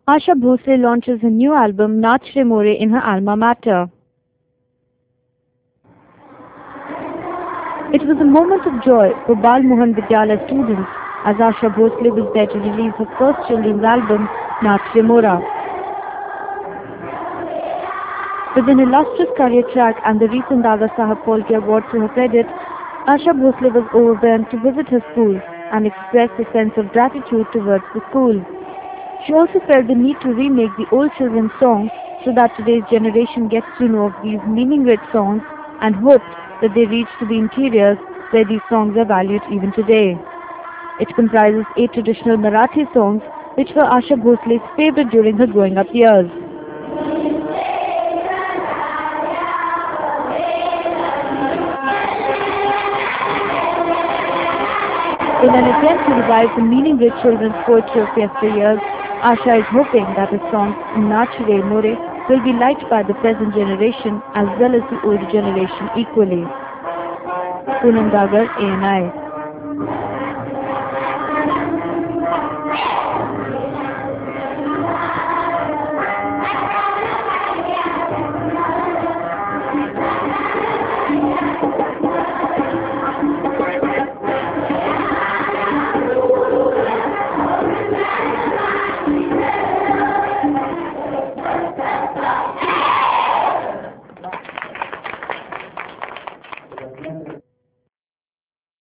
Asha Bhosle launches her new album Nach Re More in her alma mater. It was a moment of joy for Bal Mohan Vidyalaya students as Asha Bhosle was there to release her first children's album Nach Re Mora. With an illustrious career track and the recent Dada Saheb Phalke Award to her credit, Asha Bhosle was overwhelmed to visit her school and express a sense of gratitude towards the school. She also felt the need to remake the old children's songs so that today's generation gets to know of these meaning-rich songs and hoped that they reach to the interiors where these songs are valued even today. It comprises 8 traditional Marathi songs which were Asha Bhosle's favorite during her growing up years. In an attempt to revive the meaning-rich children's poetry of yesteryears, Asha is hoping that her song Nach Re More will be liked by the present generation as well as the older generation equally. Poonam Dagar, ANI.